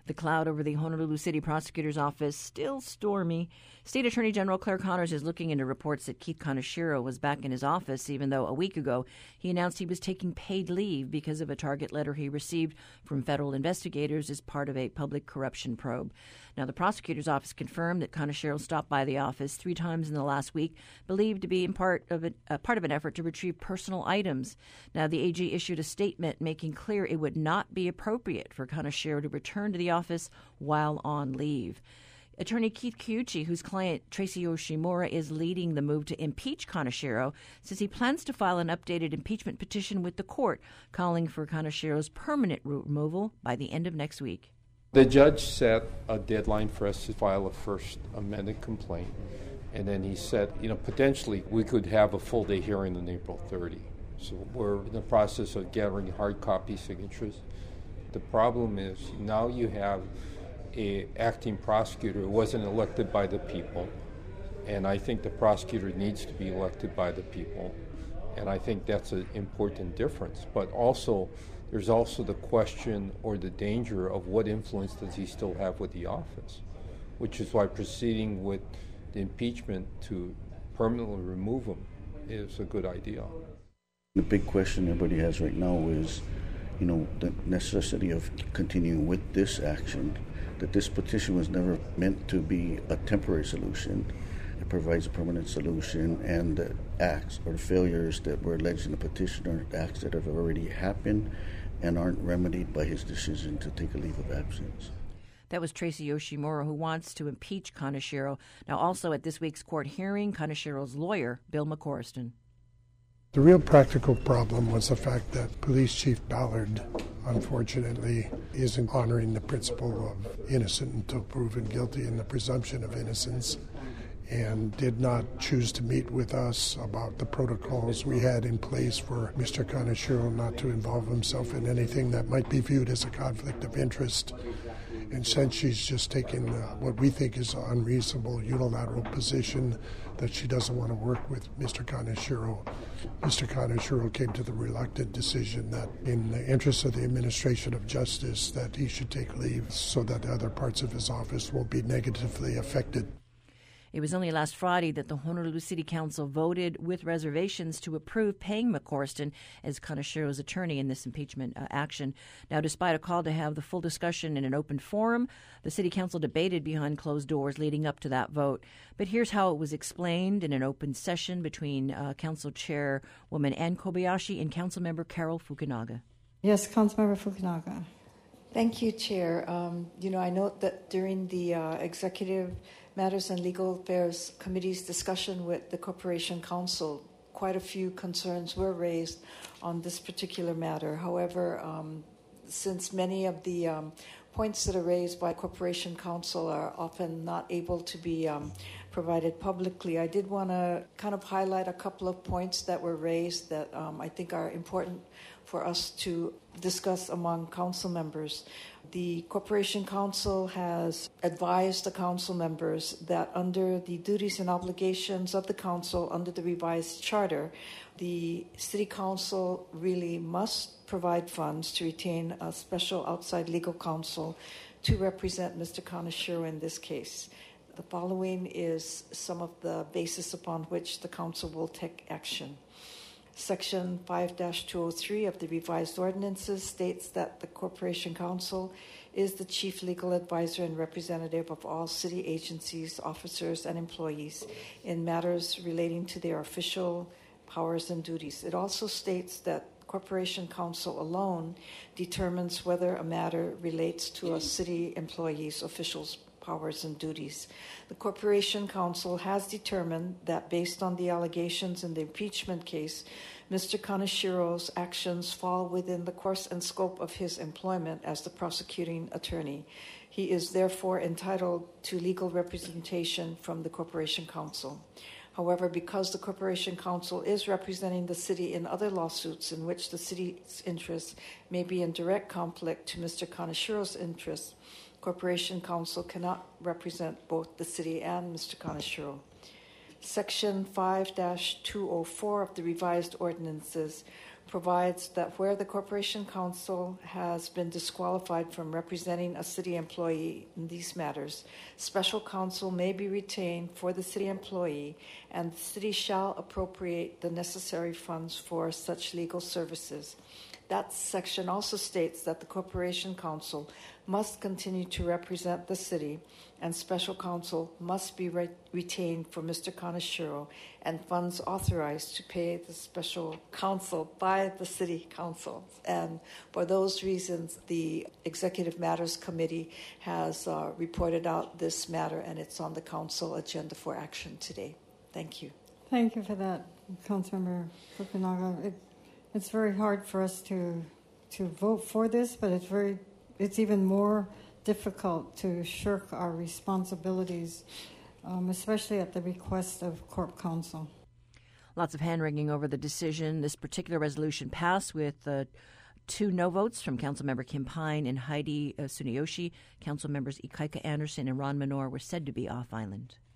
The cloud over the Honolulu City Prosecutor's Office still stormy. State Attorney General Claire Connors is looking into reports that Keith Kaneshiro was back in his office, even though a week ago he announced he was taking paid leave because of a target letter he received from federal investigators as part of a public corruption probe. Now, the prosecutor's office confirmed that Kaneshiro stopped by the office 3 times in the last week, believed to be in part of an effort to retrieve personal items. Now, the AG issued a statement making clear it would not be appropriate for Kaneshiro to return to the office while on leave. Attorney Keith Kiuchi, whose client Tracy Yoshimura is leading the move to impeach Kaneshiro, says he plans to file an updated impeachment petition with the court, calling for Kaneshiro's permanent removal by the end of next week. The judge set a deadline for us to file a first amended complaint, and then he said, potentially we could have a full day hearing on April 30. So we're in the process of gathering hard copy signatures. The problem is now you have an acting prosecutor who wasn't elected by the people, and I think the prosecutor needs to be elected by the people, and I think that's an important difference. But also, there's also the question or the danger of what influence does he still have with the office, which is why proceeding with the impeachment to permanently remove him is a good idea. The big question everybody has right now is, the necessity of continuing with this action, that this petition was never meant to be a temporary solution. It provides a permanent solution, and the acts or failures that were alleged in the petition are acts that have already happened and aren't remedied by his decision to take a leave of absence. That was Tracy Yoshimura, who wants to impeach Kaneshiro. Now, also at this week's court hearing, Kaneshiro's lawyer, Bill McCorriston. The real practical problem was the fact that Police Chief Ballard, unfortunately, isn't honoring the principle of innocent until proven guilty and the presumption of innocence, and did not choose to meet with us about the protocols we had in place for Mr. Kaneshiro not to involve himself in anything that might be viewed as a conflict of interest. And since she's just taken what we think is an unreasonable unilateral position that she doesn't want to work with Mr. Kaneshiro came to the reluctant decision that in the interest of the administration of justice that he should take leave so that other parts of his office won't be negatively affected. It was only last Friday that the Honolulu City Council voted with reservations to approve paying McCorriston as Kaneshiro's attorney in this impeachment action. Now, despite a call to have the full discussion in an open forum, the City Council debated behind closed doors leading up to that vote. But here's how it was explained in an open session between Council Chairwoman Ann Kobayashi and Councilmember Carol Fukunaga. Yes, Councilmember Fukunaga. Thank you, Chair. I note that during the Executive Matters and Legal Affairs Committee's discussion with the Corporation Counsel, quite a few concerns were raised on this particular matter. However, since many of the points that are raised by Corporation Counsel are often not able to be provided publicly, I did want to kind of highlight a couple of points that were raised that I think are important for us to discuss among council members. The Corporation Counsel has advised the council members that under the duties and obligations of the council under the revised charter, the City Council really must provide funds to retain a special outside legal counsel to represent Mr. Kaneshiro in this case. The following is some of the basis upon which the council will take action. Section 5-203 of the revised ordinances states that the Corporation Counsel is the chief legal advisor and representative of all city agencies, officers, and employees in matters relating to their official powers and duties. It also states that Corporation Counsel alone determines whether a matter relates to a city employee's official's powers and duties. The Corporation Counsel has determined that based on the allegations in the impeachment case, Mr. Kaneshiro's actions fall within the course and scope of his employment as the prosecuting attorney. He is therefore entitled to legal representation from the Corporation Counsel. However, because the Corporation Counsel is representing the city in other lawsuits in which the city's interests may be in direct conflict to Mr. Kaneshiro's interests, Corporation Counsel cannot represent both the city and Mr. Kaneshiro. Section 5-204 of the revised ordinances provides that where the Corporation Counsel has been disqualified from representing a city employee in these matters, special counsel may be retained for the city employee, and the city shall appropriate the necessary funds for such legal services. That section also states that the Corporation Counsel must continue to represent the city, and special counsel must be retained for Mr. Kaneshiro, and funds authorized to pay the special counsel by the city council. And for those reasons, the Executive Matters Committee has reported out this matter, and it's on the council agenda for action today. Thank you. Thank you for that, Councilmember Fukunaga. It's very hard for us to vote for this, but it's even more difficult to shirk our responsibilities, especially at the request of Corp Counsel. Lots of hand-wringing over the decision. This particular resolution passed with 2 no votes from Councilmember Kim Pine and Heidi Tsuneyoshi. Council members Ikaika Anderson and Ron Minor were said to be off island.